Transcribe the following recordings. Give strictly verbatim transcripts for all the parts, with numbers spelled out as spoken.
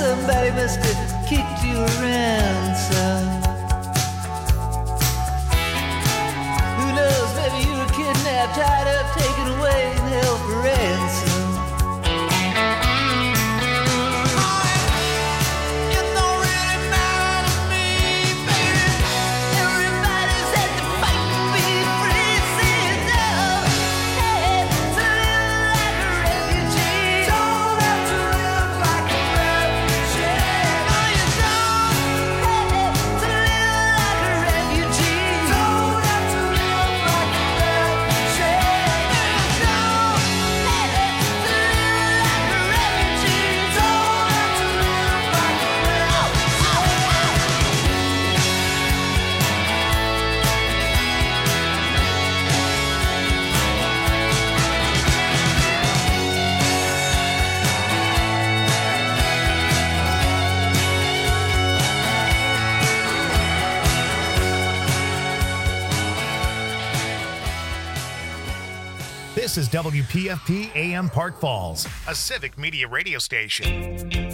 somebody must have kicked you around some. Who knows, maybe you were kidnapped, tied up, taken away, and held for ransom. This is W P F P A M Park Falls, a civic media radio station.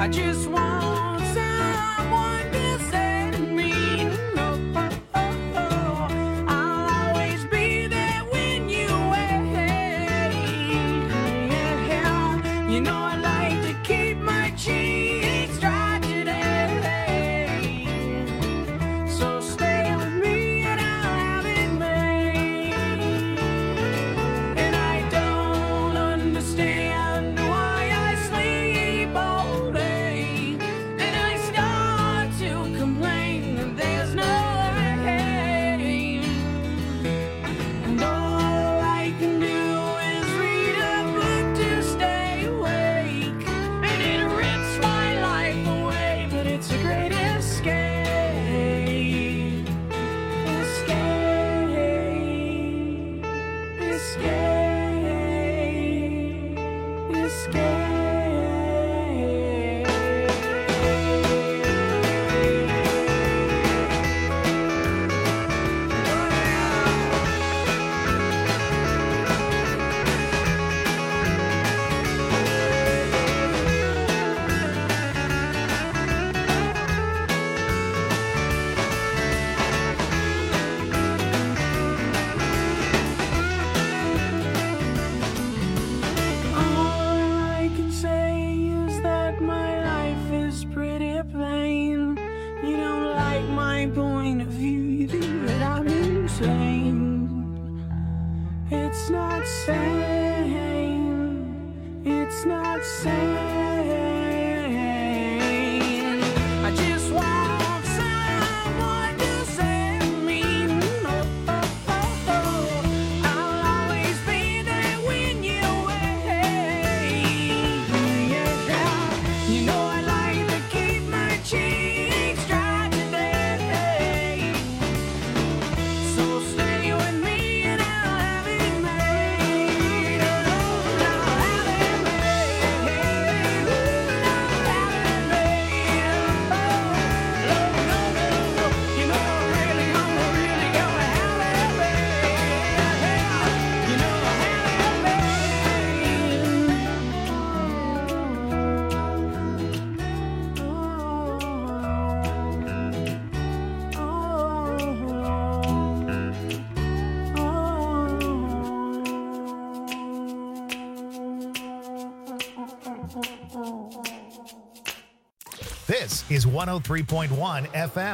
just want someone to say to me, no, I'll always be there when you wait. Yeah, you know I like to keep my cheeks dry today. So stay with me and I'll have it made. And I don't understand why I sleep all day. And I start to complain that there's no rain. And all I can do is read a book to stay awake. And it rips my life away, but it's a great escape. Escape. Escape. All I can say is that my life is pretty plain. You don't like my point of view, you think that I'm insane. It's not sane. It's not sane. I just want someone to say to me, no, I'll always be there when you wait. Yeah, you know I like to keep my cheeks dry today. So stay with me and I'll have it made. I'll have it made. I'll have it made. Oh, no, no, no. You know I really, I'm really gonna have it made. You know I have it This is one oh three point one F M.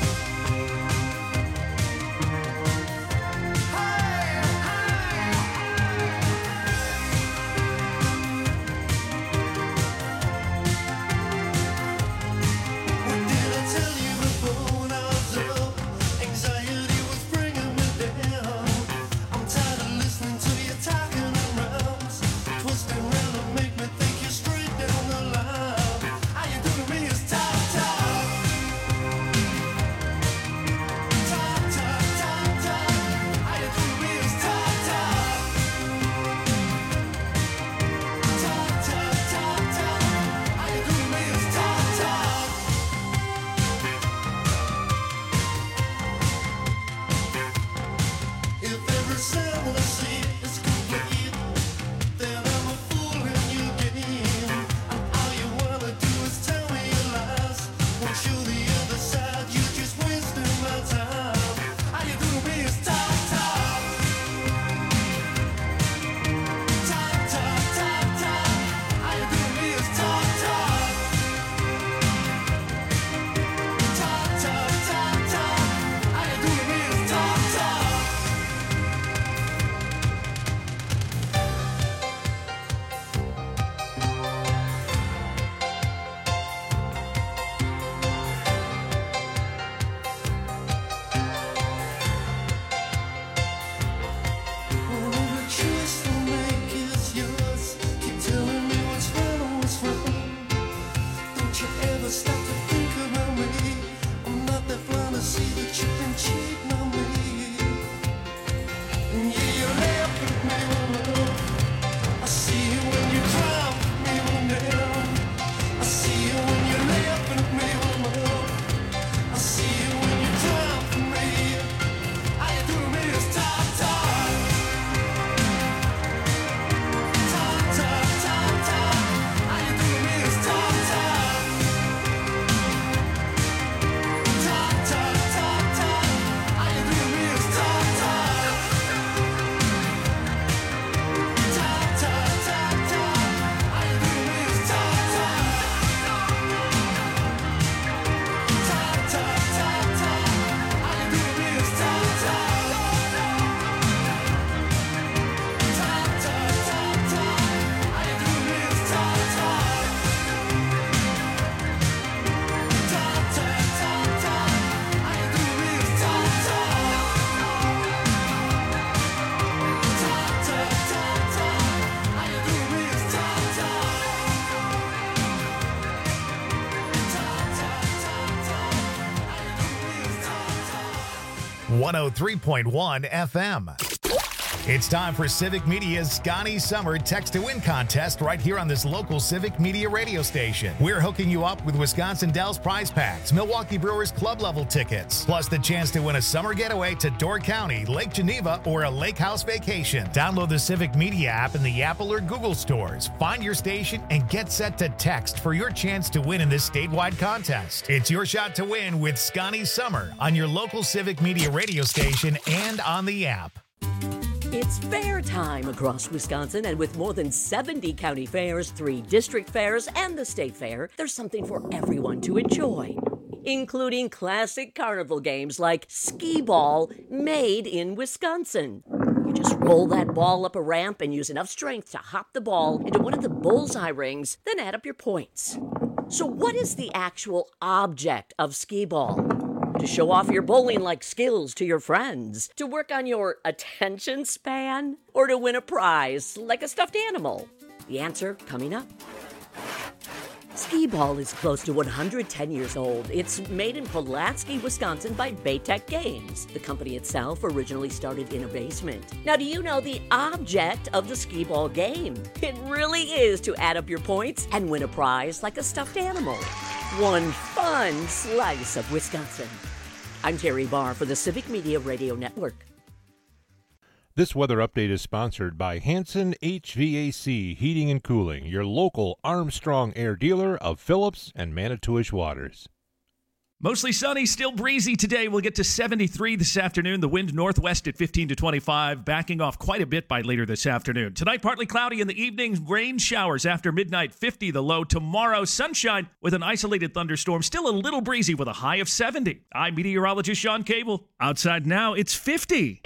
What did I tell you before when I was up? Anxiety was bringing me down. I'm tired of listening to you talking around, twisting around to make me think you're straight down the line. How you do to me is top, top. Top, top, top, top. How you do to me is top, top. Top, top, top, top. How you do to me is top, top. If every sound I see is complete, then I'm a fool in your game. And all you wanna do is tell me your lies. Won't show the other side, you're just wasting my time. All you do to me is talk, talk. Talk, talk, talk, talk. All you do to me is talk, talk. Talk, talk, talk, talk. All you do to me is talk, talk. All the choice to make is yours. Keep telling me what's right and what's wrong. Don't you ever stop to think about me. I'm not that blind to see that you've been cheating on me. And yeah, you laugh at me, oh Lord. I see you when you cry with me, oh damn. I see you when you laugh at me, oh Lord. I see you when you cry for me. All you do to me is talk, talk. Talk, talk, talk, talk. All you do to me is talk, talk. one oh three point one F M. It's time for Civic Media's Scotty Summer Text to Win contest right here on this local Civic Media radio station. We're hooking you up with Wisconsin Dells prize packs, Milwaukee Brewers club level tickets, plus the chance to win a summer getaway to Door County, Lake Geneva, or a lake house vacation. Download the Civic Media app in the Apple or Google stores. Find your station and get set to text for your chance to win in this statewide contest. It's your shot to win with Scotty Summer on your local Civic Media radio station and on the app. It's fair time across Wisconsin, and with more than seventy county fairs, three district fairs, and the state fair, there's something for everyone to enjoy, including classic carnival games like skee ball, made in Wisconsin. You just roll that ball up a ramp and use enough strength to hop the ball into one of the bullseye rings, then add up your points. So what is the actual object of skee ball? To show off your bowling-like skills to your friends? To work on your attention span? Or to win a prize like a stuffed animal? The answer coming up. Skee ball is close to one hundred ten years old. It's made in Pulaski, Wisconsin by Baytech Games. The company itself originally started in a basement. Now, do you know the object of the skee ball game? It really is to add up your points and win a prize like a stuffed animal. One fun slice of Wisconsin. I'm Terry Barr for the Civic Media Radio Network. This weather update is sponsored by Hanson H V A C Heating and Cooling, your local Armstrong Air dealer of Phillips and Manitowish Waters. Mostly sunny, still breezy today. We'll get to seventy-three this afternoon. The wind northwest at fifteen to twenty-five, backing off quite a bit by later this afternoon. Tonight, partly cloudy in the evening, rain showers after midnight, fifty the low. Tomorrow, sunshine with an isolated thunderstorm, still a little breezy with a high of seventy. I'm meteorologist Sean Cable. Outside now, it's fifty.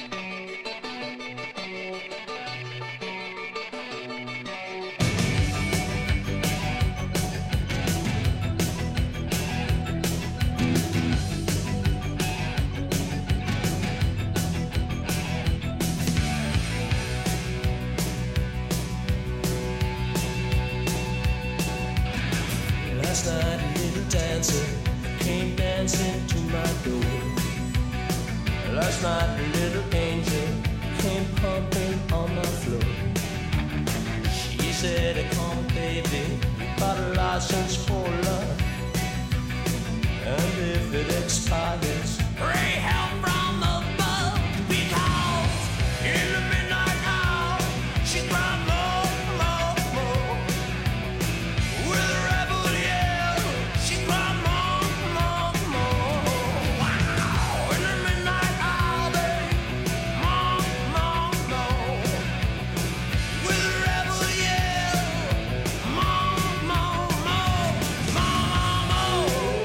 Last night a little dancer came dancing to my door. Last night a little angel came pumping on my floor. She said, come baby, got a license for love, and if it expires, pray help from above, because in the midnight hour she cried more, more, more. With a rebel yell, she cried more, more, more. Wow! In the midnight hour, babe, more, more, more. With a rebel yell, more, more, more, more, more.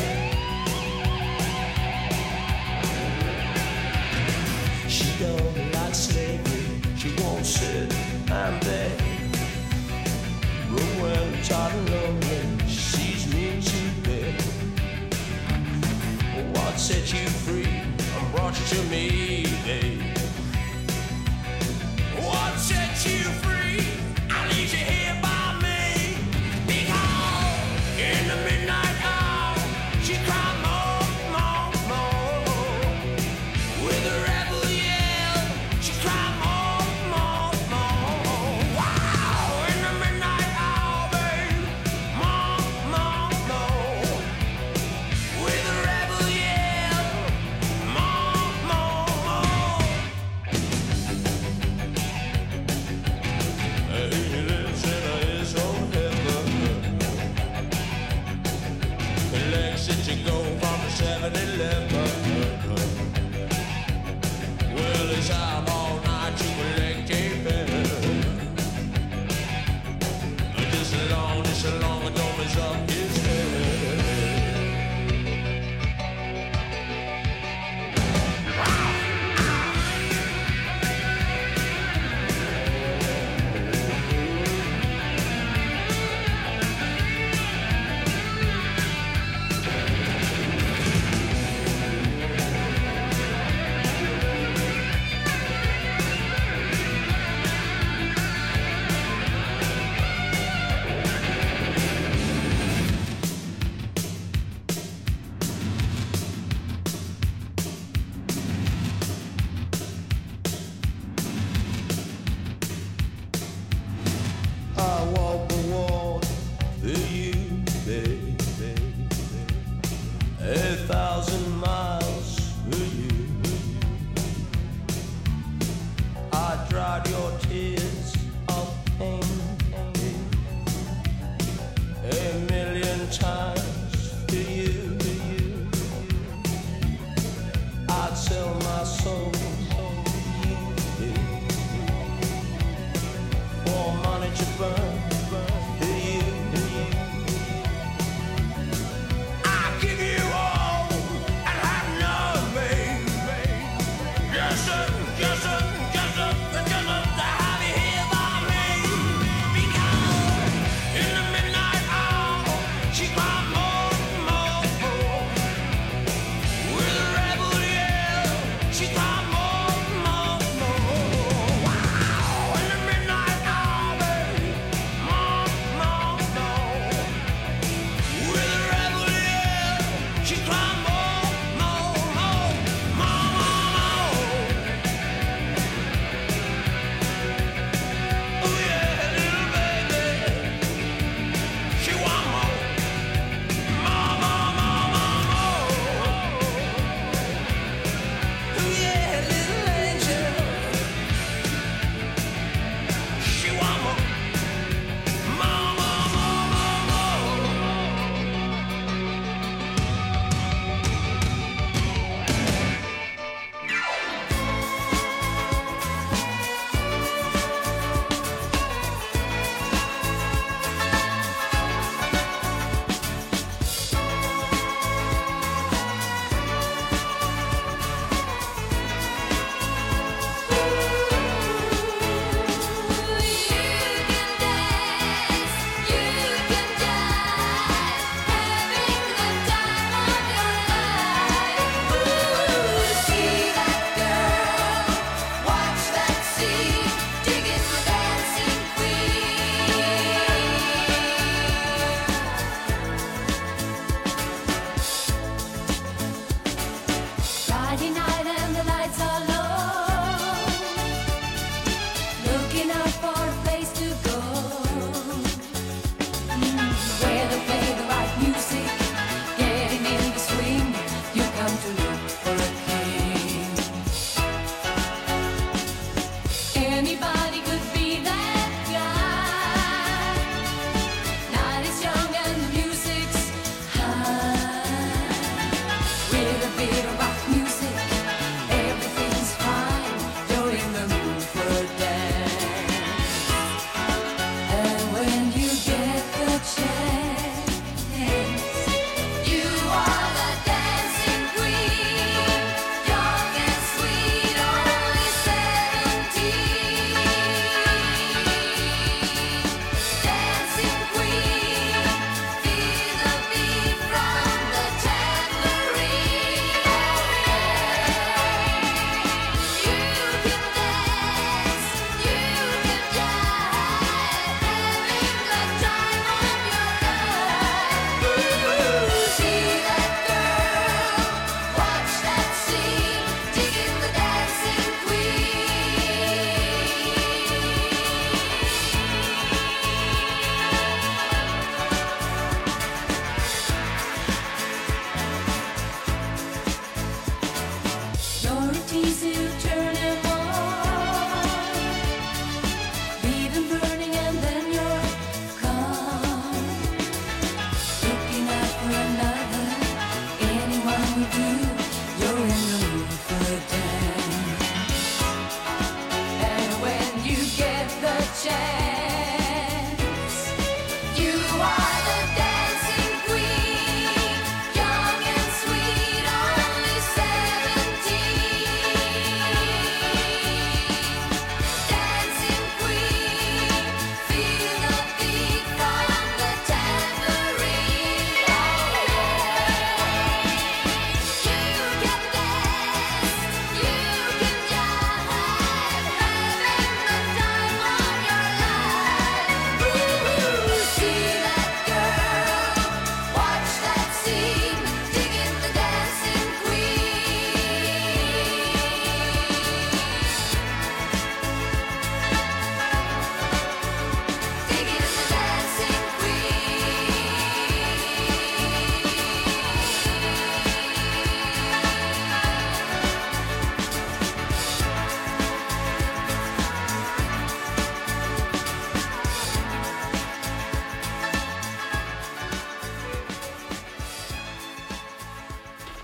She don't like slavery, she won't sit and beg. But when tired and lonely, she sees me to bed. What set you free and brought you to me, babe? What set you free? I leave you here by me. Because in the midnight hour, she cried more, more, more. With a rebel yell, she cried more, more, more. Wow! In the midnight hour, babe, more, more, more. With a rebel yell, more, more, more. million times to you, to you. I'd sell my soul to you for money to burn. To you, to you. I'll give you all and have nothing. Just a, just a, just a, just a, to have you here by me. Because in the midnight hour, she cried more, more, more. With a rebel yell, she cried more, more, more. Wow, in the midnight hour, baby, more, more, more. With a rebel yell, she cried more, more, more, more, more. Oh yeah, little baby, she want more.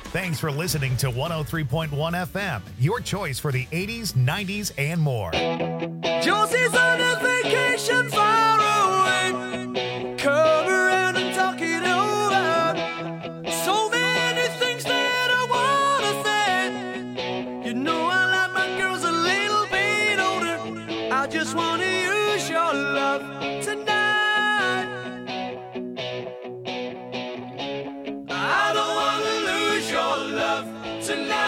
Thanks for listening to one oh three point one F M, your choice for the eighties, nineties, and more. Josie's on a vacation far away. Come around and talk it over. So many things that I wanna say. You know I like my girls a little bit older. I just wanna use your love tonight. I don't wanna lose your love tonight.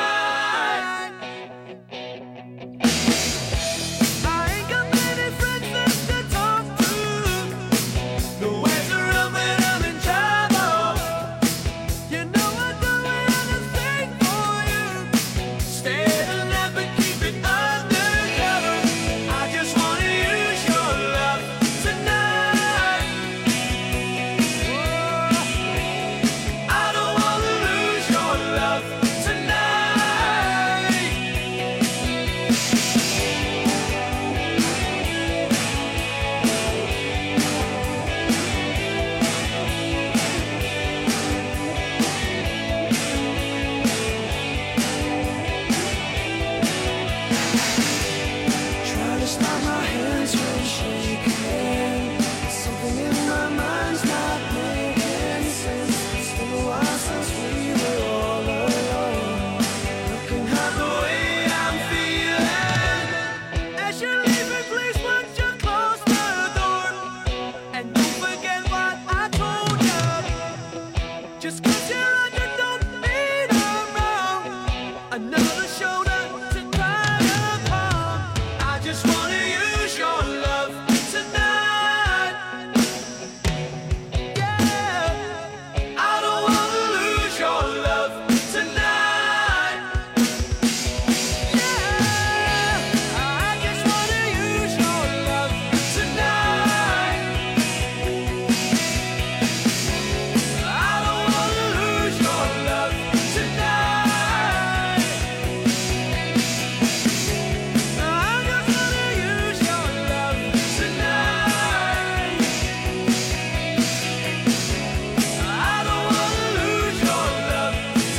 I ain't got many friends left to talk to. No answer up when I'm in trouble. You know I'd do anything for you. Stay the night but keep it undercover. I just wanna use your love tonight. Whoa. I don't wanna lose your love tonight. Try to stop my hands from shaking. Something in my mind's not making sense. It's been a while since we were all alone. Looking at the way I'm feeling. As you leave me, please would you close the door? And don't forget what I told you. Just 'cause you're on, you don't mean I'm wrong. Another shoulder to cry upon. I just wanna use your love tonight. Yeah, I don't wanna lose your love tonight. Yeah, I just wanna use your love tonight. I don't wanna lose your love tonight. I just wanna use your love tonight. I don't wanna lose your love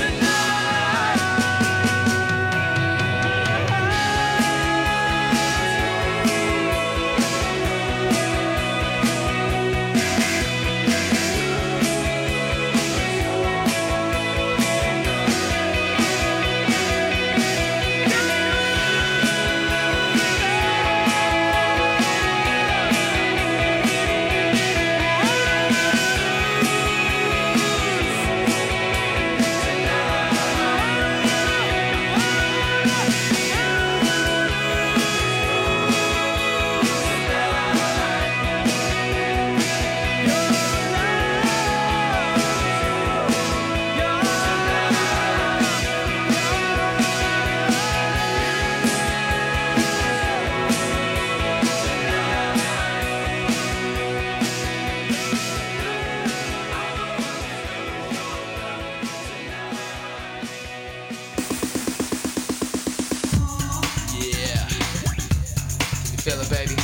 Yeah. Can you feel it, baby?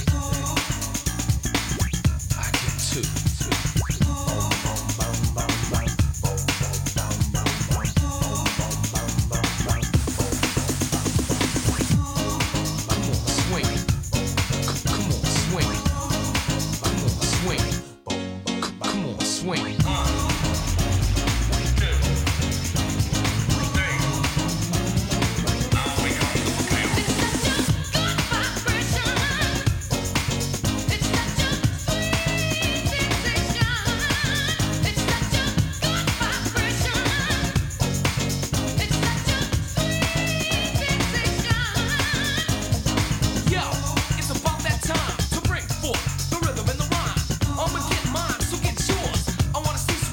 I can too. Come on, swing it. C- Come on, swing it. Come on, swing it. C- Come on, swing it. Yo, it's about that time to bring forth the rhythm and the rhyme. I'ma get mine, so get yours. I wanna see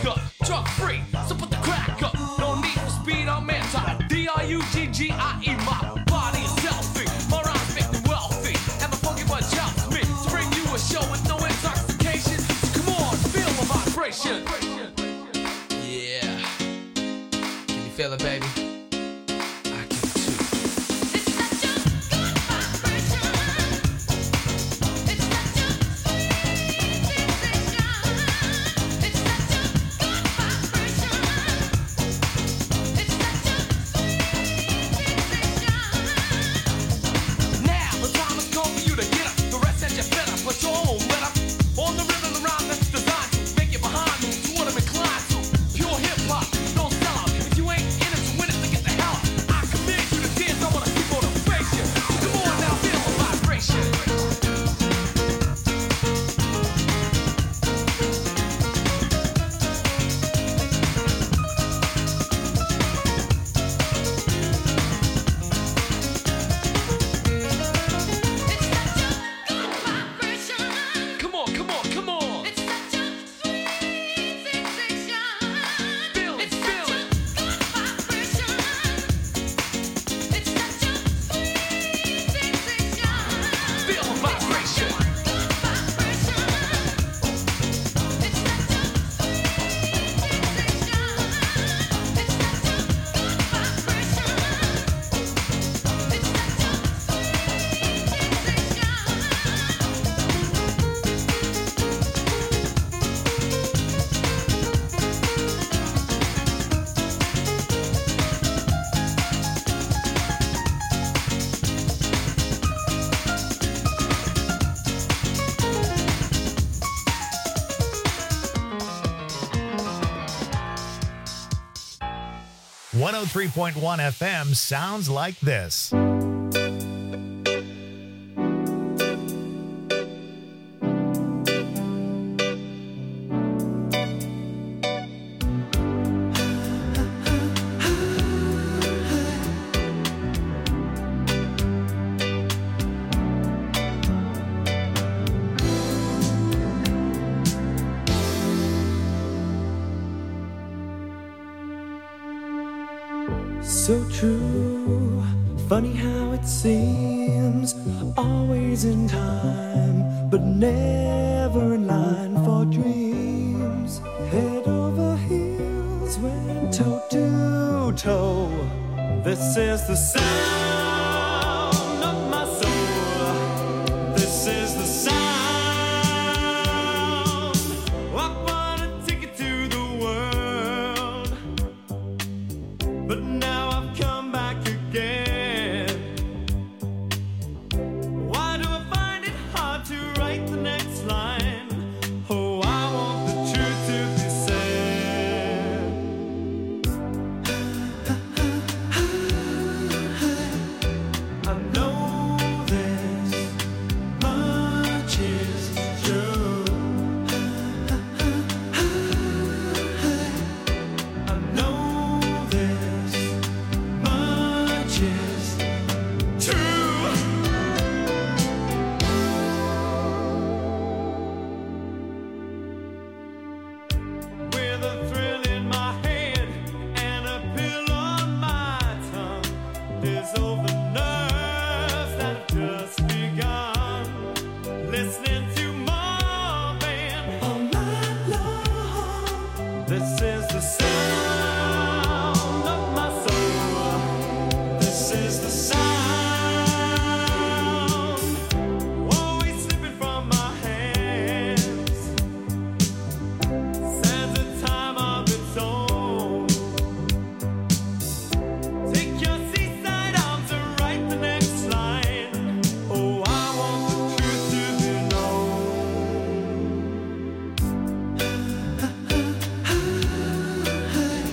back up. Truck free, so put the crack up. No need for speed, I'm anti. D R U G G I E, my body is healthy. My rhymes make me wealthy. And my funky bunch helps me to bring you a show with no intoxication. So come on, feel the vibration. Yeah. Can you feel it, baby? I can too. It's such a good vibration. It's such a sweet sensation. It's such a good vibration. It's such a sweet sensation. Now the time has come for you to get up. The rest that you better put your own rhythm on the rhythm around that's designed to make you behind me to what I'm inclined to. Pure hip hop, don't sell out. If you ain't in it to win it, then get the hell out. I command you to dance. I wanna see motivation. Come on now, feel the vibration. It's such a good vibration. Come on, come on, come on. It's such a sweet sensation. Feel it, It's feel such a it. good vibration. It's such a sweet sensation. Feel the vibration. Good vibration. It's such a sweet sensation. It's such a good vibration. It's such a one oh three point one F M sounds like this. So true, funny how it seems, always in time, but never in line for dreams. Head over heels, went toe to toe. This is the sound of my soul. This is the sound. I wanna take it to the world. But now I've come back again. Why do I find it hard to write the next line? Oh, I want the truth to be said. I know this much is true. I know this much is true. With a thrill in my head and a pill on my tongue, there's over nerves that have just begun. Listening to Marvin all night long. This is the sound of my soul. This is the sound. Always slipping from my hands. Stands a time of its own. Take your seaside arms and write the next line. Oh, I want the truth to be known.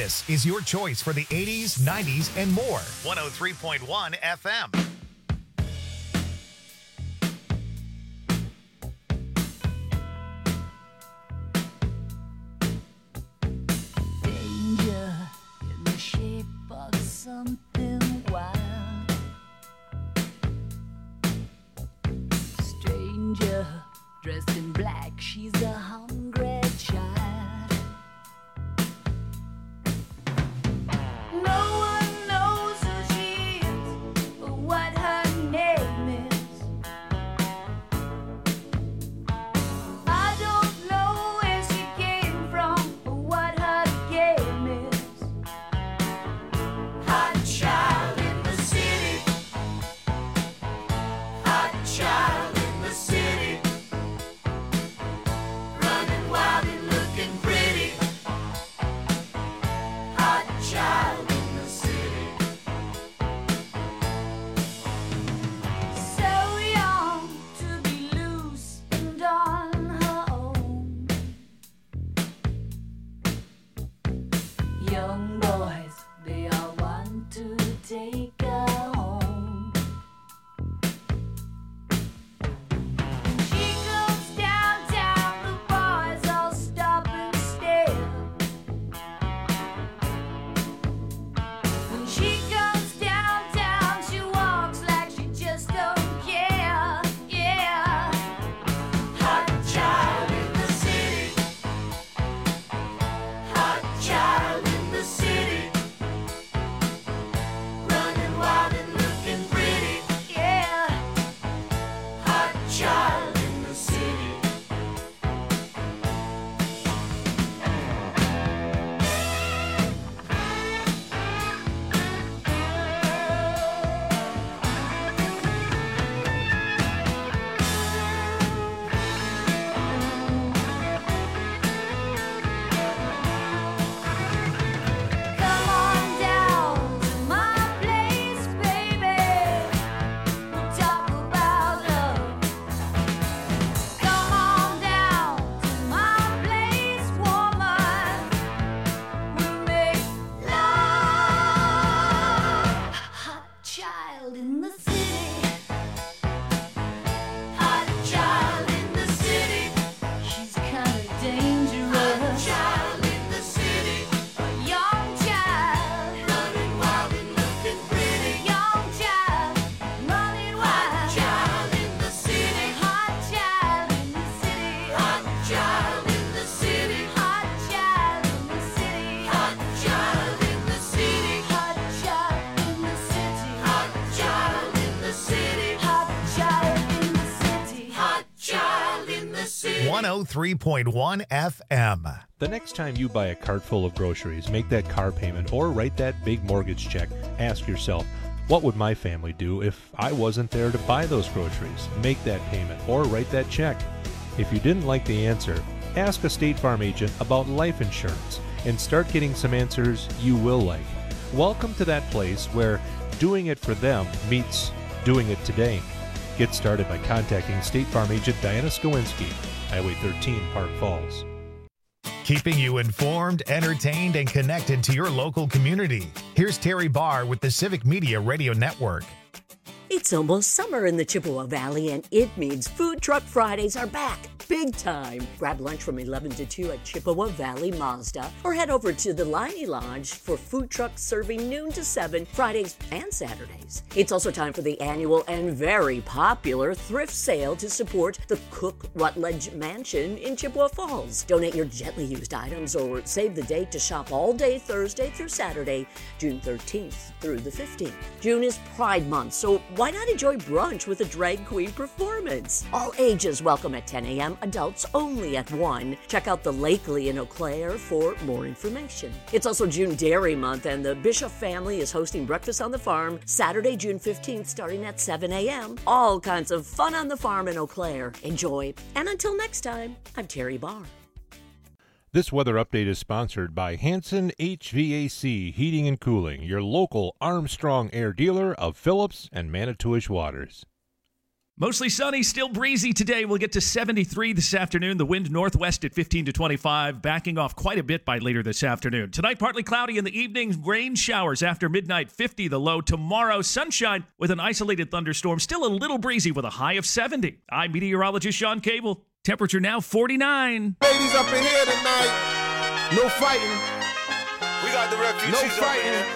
This is your choice for the eighties, nineties, and more. one oh three point one F M. Danger in the shape of something wild. Stranger dressed in black, she's a hungry child. No one knows who she is or what her name is. I don't know where she came from or what her game is. Hot child in the city. Hot child in the city. Running wild and looking pretty. Hot child in the city. So young to be loose and on her own. Young boys, they all want to take her home. She goes downtown, the boys all stop and stare. When she comes downtown, she walks like she just don't care. Yeah. Hot child in the city. Hot child in the city. Running wild and looking pretty. Yeah. Hot child in the city. Come on down to my place, baby. We'll talk about love. Come on down to my place, woman. We'll make love. Hot child in the city. Hot child in the city. She's kinda dangerous. Hot child in the city. A young child. Running wild and looking pretty. Young child. Running wild. Hot child in the city. Hot child in the city. Hot child in the city. Hot child in the city. Hot child in the city. Hot child in the city. Hot child in the city. Hot child in the city. Hot child in the city. one oh three point one F M. The next time you buy a cart full of groceries, make that car payment, or write that big mortgage check, ask yourself, what would my family do if I wasn't there to buy those groceries, make that payment, or write that check? If you didn't like the answer, ask a State Farm agent about life insurance and start getting some answers you will like. Welcome to that place where doing it for them meets doing it today. Get started by contacting State Farm agent Diana Skowinski, Highway thirteen, Park Falls. Keeping you informed, entertained, and connected to your local community. Here's Terry Barr with the Civic Media Radio Network. It's almost summer in the Chippewa Valley, and it means Food Truck Fridays are back. Big time. Grab lunch from eleven to two at Chippewa Valley Mazda, or head over to the Liney Lodge for food trucks serving noon to seven Fridays and Saturdays. It's also time for the annual and very popular thrift sale to support the Cook Rutledge Mansion in Chippewa Falls. Donate your gently used items or save the date to shop all day Thursday through Saturday, June thirteenth through the fifteenth. June is Pride Month, so why not enjoy brunch with a drag queen performance? All ages welcome at ten a.m., adults only at one. Check out the Lakely in Eau Claire for more information. It's also June Dairy Month, and the Bishop family is hosting Breakfast on the Farm Saturday, June fifteenth, starting at seven a.m. All kinds of fun on the farm in Eau Claire. Enjoy. And until next time, I'm Terry Barr. This weather update is sponsored by Hanson H V A C Heating and Cooling, your local Armstrong Air dealer of Phillips and Manitowish Waters. Mostly sunny, still breezy today. We'll get to seventy-three this afternoon. The wind northwest at fifteen to twenty-five, backing off quite a bit by later this afternoon. Tonight, partly cloudy in the evening, rain showers after midnight, fifty the low. Tomorrow, sunshine with an isolated thunderstorm, still a little breezy with a high of seventy. I'm meteorologist Sean Cable. Temperature now forty-nine. Ladies up in here tonight. No fighting. We got the refugees No up in fighting. here.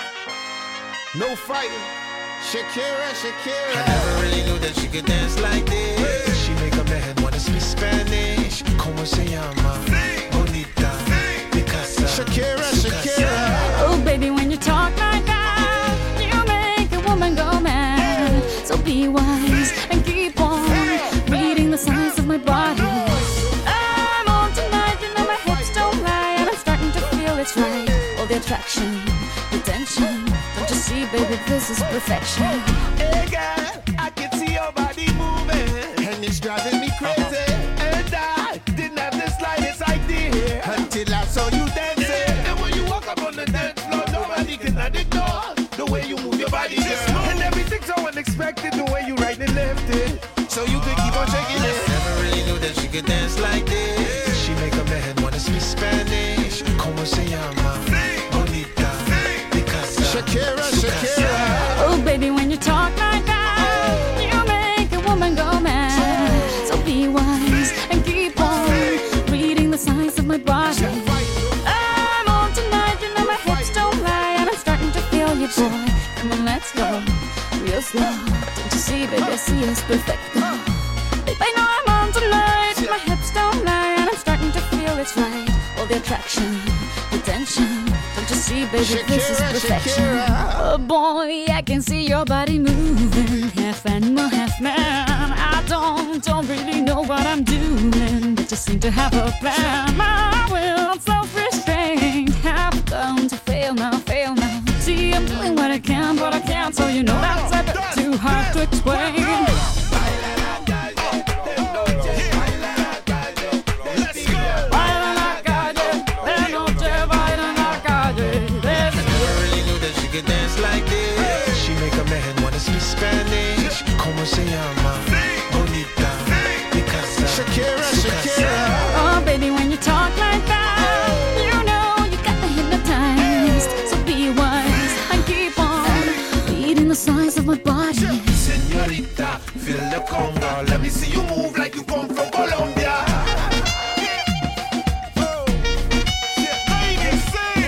No fighting. Shakira, Shakira. I never really knew that she could dance like this. She make a man wanna speak Spanish. Como se llama? Bonita. Picasa. Shakira, Shakira. Oh, baby, when you talk like that, you make a woman go mad. So be wise and keep on reading the signs of my body. I'm on tonight, you know my hips don't lie, and I'm starting to feel it's right. All the attraction, the tension. Don't you see, baby, this is perfection. Hey girl, I can see your body moving, and it's driving me crazy. And I didn't have the slightest idea until I saw you dancing. And when you walk up on the dance floor, nobody can ignore the way you move your body, girl. And everything's so unexpected, the way you right and left it, so you could keep on shaking it. Never really knew that she could dance like this. She make a man wanna speak Spanish. Como se llama? Bonita. Picasa. Shakira, Shakira. Oh, baby, when you talk like that, you make a woman go mad. So be wise and keep on reading the signs of my body. I'm on tonight, you know my hips don't lie, and I'm starting to feel you, boy. Come on, let's go real slow. Don't you see, baby, I see it's perfect. Babe, I know I'm on tonight, my hips don't lie, and I'm starting to feel it's right. All the attraction, the tension. Don't you see, baby, this is Shakira, perfection. Shakira. Oh boy, I can see your body moving, half animal, half man. I don't, don't really know what I'm doing, but just seem to have a plan. My will, self-restraint, have come to fail now, fail now. See, I'm doing what I can, but I can't, so you know that's a bit too hard to explain. Baila la calle, de noche, baila en la calle. There's a Never really knew that she could dance like this. She make a man wanna speak Spanish. Como se llama? Bonita. Picasa. Shakira, Shakira. Oh, baby, when you talk like that, you know you got me hypnotized. So be wise and keep on reading the signs of my body. Señorita, feel the conga. Let me see you move like you come from Colombia. Oh, yeah, baby, say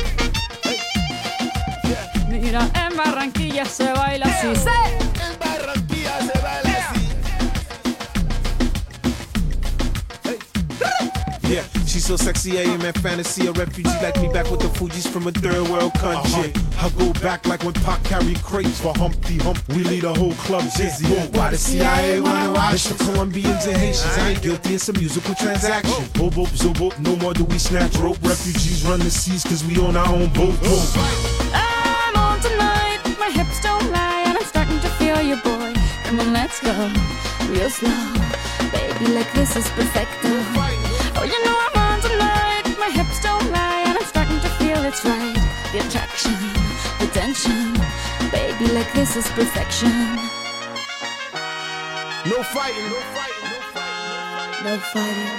it. Mira, en Barranquilla se baila así. ¡Sí! En Barranquilla se baila así. Yeah, she's so sexy, I am in fantasy. A refugee like me back with the Fugees from a third world country. I go back like when Pac carried crates for Humpty Hump. We lead a whole club dizzy. Why the C I A wanna watch? It's the Colombians and Haitians. I ain't guilty, it's a musical transaction. Bobo, zobo, no more do we snatch rope. Refugees run the seas cause we on our own boat. I'm on tonight, my hips don't lie, and I'm starting to feel you, boy. Come on, let's go real slow. Baby, like this is perfecto. Oh, you know I'm on tonight, my hips don't lie, and I'm starting to feel it's right. The attraction, the tension. Baby, like this is perfection. No fighting, no fighting, no fighting. No fighting.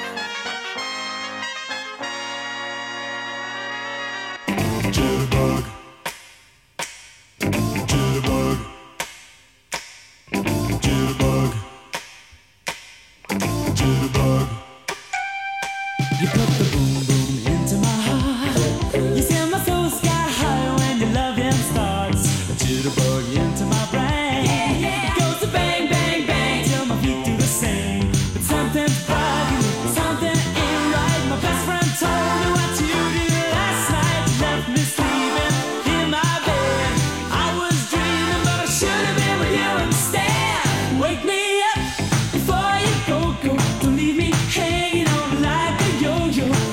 Jitterbug. Jitterbug. Jitterbug. Jitterbug. You put the boom boom into my heart. You send my soul sky high when your loving starts. A jitterbug into my brain. It goes to bang bang bang till my feet do the same. But something's bugging, something ain't right. My best friend told me what you did last night. You left me sleeping in my bed. I was dreaming, but I should have been with you instead. Wake me up before you go go. Don't leave me hanging on like a yo-yo.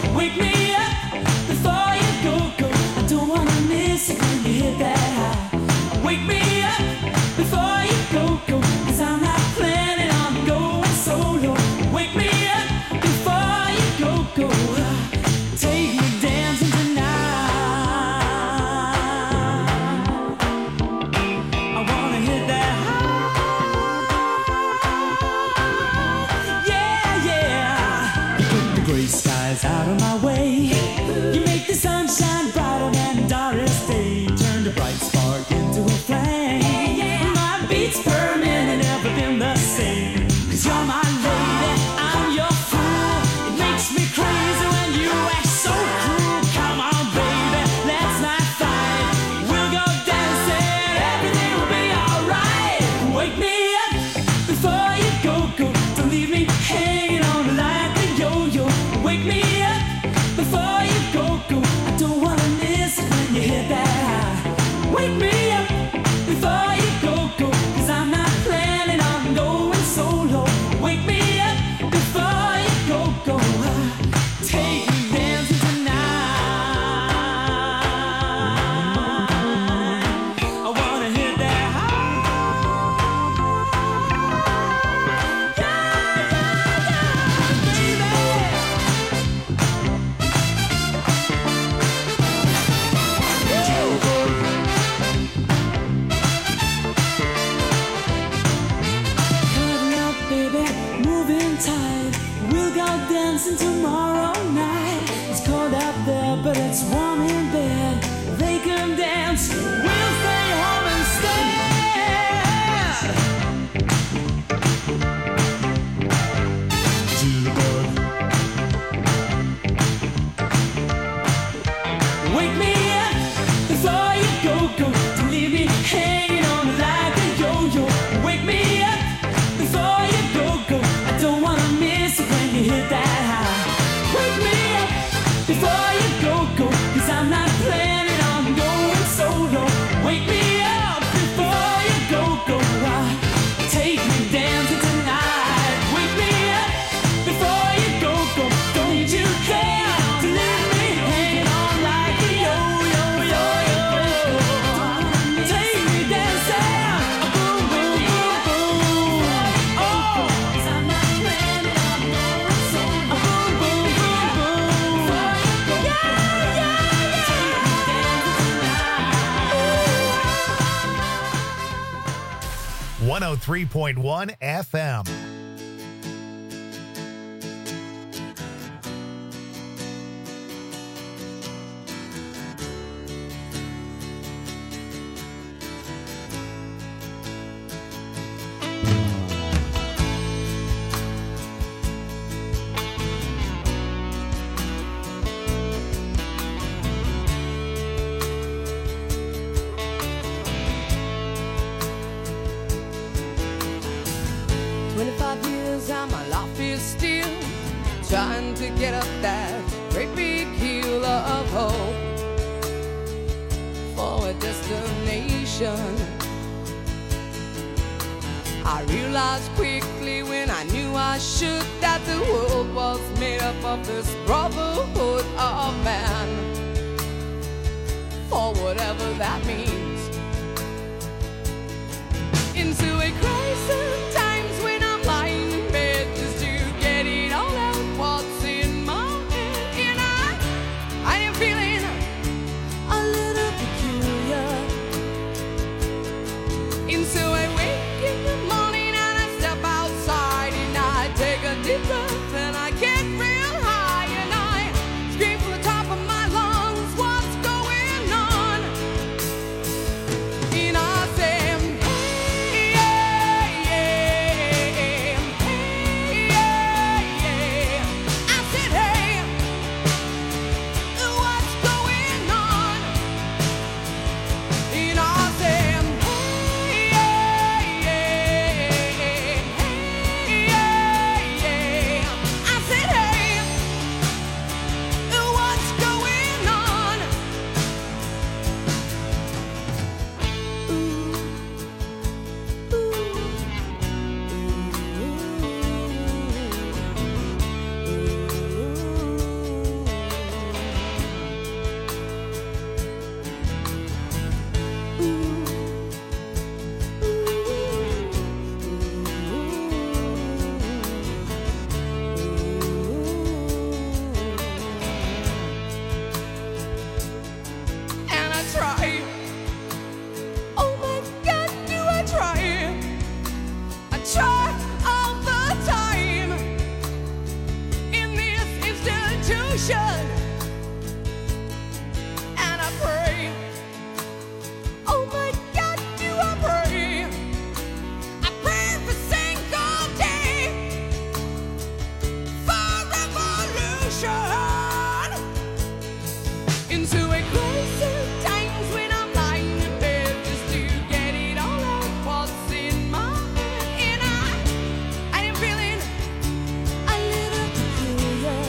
skies out of my way. You make the sunshine brighter than Doris Day. Turn the bright spark into a flame. My beats per minute never been the same. Cause you're my lady, I'm your fool. It makes me crazy when you act so cruel. Come on, baby, let's not fight. We'll go dancing, everything will be alright. Wake me up before you go, go. Don't leave me hanging on like a yo-yo. Wake me up before you go, go. I don't wanna miss it when you hit that high. Wake me up before you go, go. Cause I'm not planning on going solo. Wake me up before you go, go. Take me dancing tonight. I wanna hit that Cutting up, baby, moving tight. We'll go dancing tomorrow night. It's cold out there, but it's warm in bed. They can dance, we'll stay home instead. Wake me up before you go, go. Don't leave me hanging on like a yo-yo. Wake me up before you go, go. I don't wanna miss it when you hit that high. Wake me up before you go, go. Cause I'm not planning on going solo. Wake me up before you go, go. Ah, take me dancing tonight. Wake me up before you go, go. Don't you care to leave me hanging on like a yo-yo, yo-yo. Take me dancing, boom, boom, boom, boom. Oh, 'cause I'm not planning on going solo. Boom, boom, boom, boom. Yeah, yeah, yeah. Take me dancing tonight. one oh three point one F M. twenty-five years and my life is still trying to get up that great big hill of hope for a destination. I realized quickly when I knew I should that the world was made up of this brotherhood of man, for whatever that means. Into a crisis times when I'm lying in bed just to get it all out what's in my head. And I, I am feeling a little peculiar. And so I wake in the morning and I step outside and I take a deep breath and I get real high and I scream from the top of my lungs, what's going on? revolution. And I pray, oh my God, do I pray? I pray every single day for revolution. Into a crisis times when I'm lying in bed just to get it all out what's in my head. And I, I am feeling a little peculiar.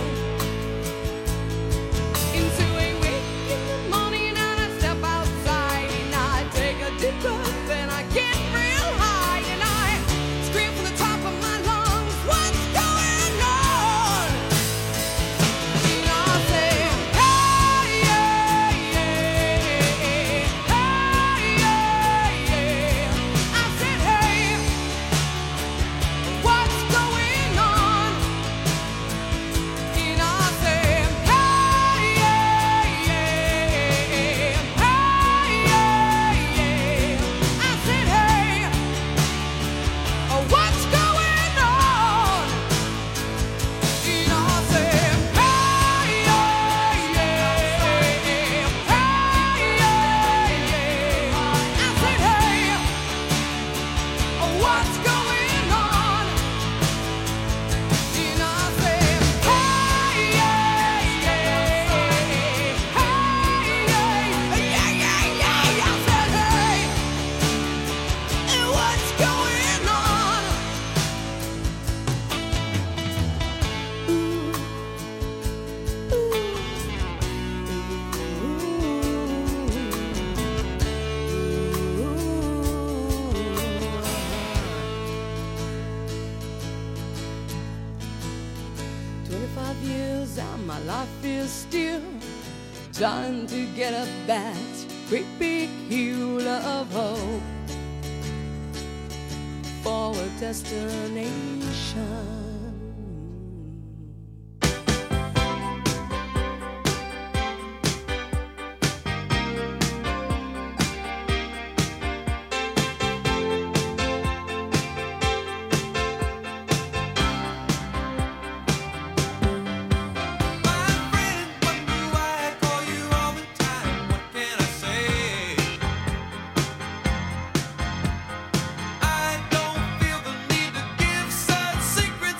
Into a wake in the morning and I step outside and I take a deep breath and I get real high and I scream from the top of my lungs, what's going on? And I say, hey, yeah, yeah, hey, yeah, yeah. I said, hey, what's going on? And I said, hey, yeah, yeah, hey, yeah, yeah. I said, hey, oh, what's going on? And I said, hey, yeah, yeah, hey, yeah, yeah. I said, hey, oh, what's going on? And I said, hey, yeah, yeah, hey, yeah, yeah, yeah, yeah. I said, hey, and what's going on? Twenty-five years and my life is still trying to get up that great big hill of hope for a destination. I don't feel the need to give such secrets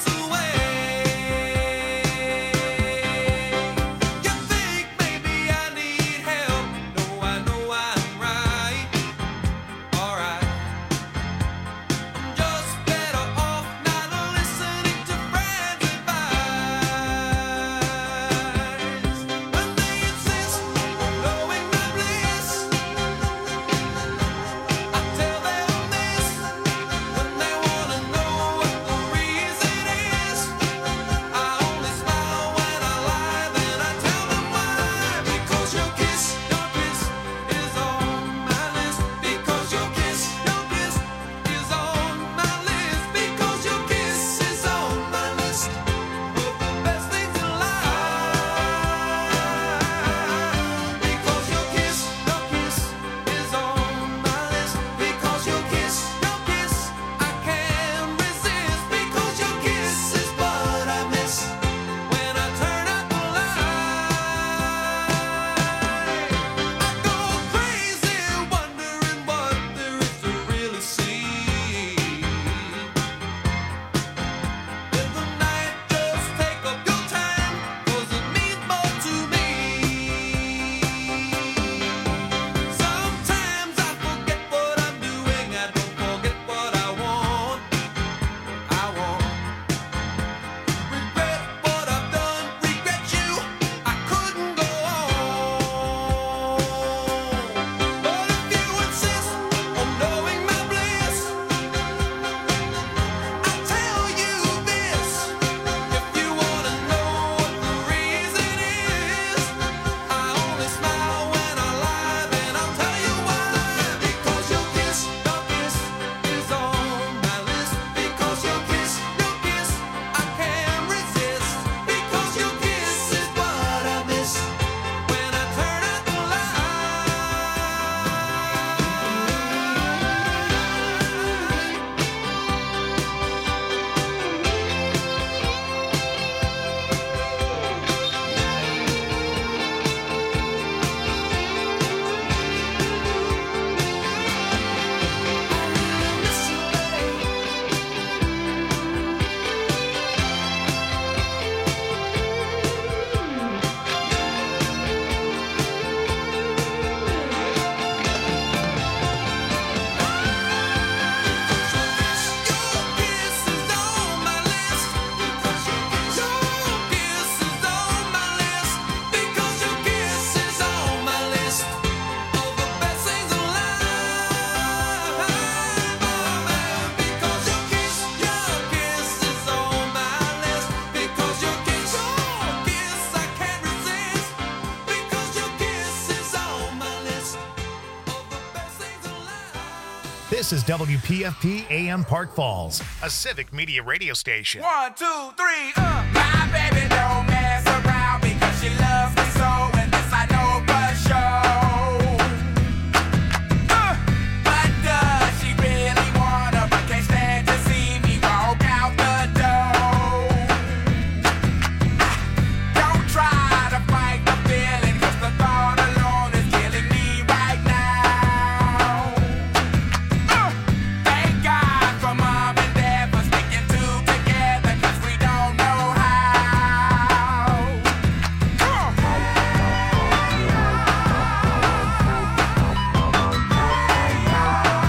This is W P F P A M Park Falls, a civic media radio station. One, two, three, uh.